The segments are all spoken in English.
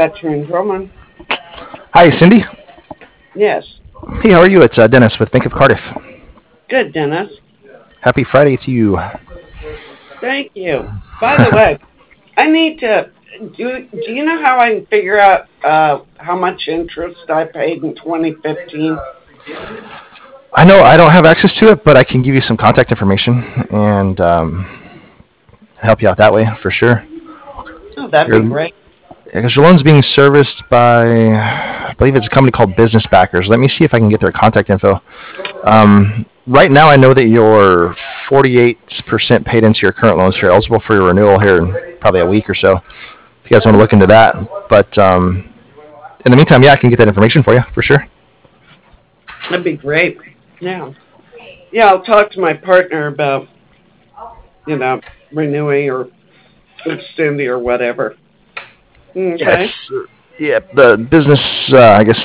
Veteran Drummond. Hi, Cindy. Yes. Hey, how are you? It's Dennis with Bank of Cardiff. Good, Dennis. Happy Friday to you. Thank you. By the way, I need to. Do you know how I can figure out how much interest I paid in 2015? I know I don't have access to it, but I can give you some contact information and help you out that way for sure. Oh, that'd be Your, great. because your loan's being serviced by, I believe it's a company called Business Backers. Let me see if I can get their contact info. Right now, I know that you're 48% paid into your current loans. So you're eligible for your renewal here in probably a week or so. If you guys want to look into that, but in the meantime, yeah, I can get that information for you for sure. That'd be great. Yeah. Yeah, I'll talk to my partner about, you know, renewing or extending or whatever. Okay. Yes. Yeah, the business. I guess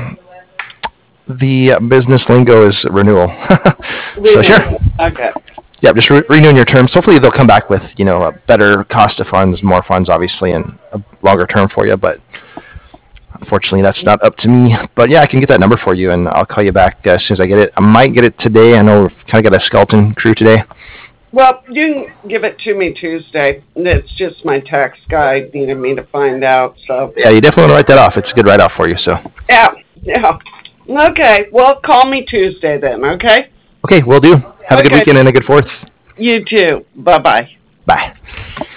the business lingo is renewal. So sure. Renewing. Okay. Yeah, just renewing your terms. Hopefully they'll come back with a better cost of funds, more funds, obviously, and a longer term for you. But unfortunately, that's not up to me. But yeah, I can get that number for you, and I'll call you back as soon as I get it. I might get it today. I know we've kind of got a skeleton crew today. Well, you can give it to me Tuesday. It's just my tax guy needed me to find out. So Yeah, you definitely want to write that off. It's a good write off for you. So yeah, yeah. Okay. Well, call me Tuesday then. Okay. okay, we'll do. Have a good Okay. weekend and a good Fourth. You too. Bye bye. Bye.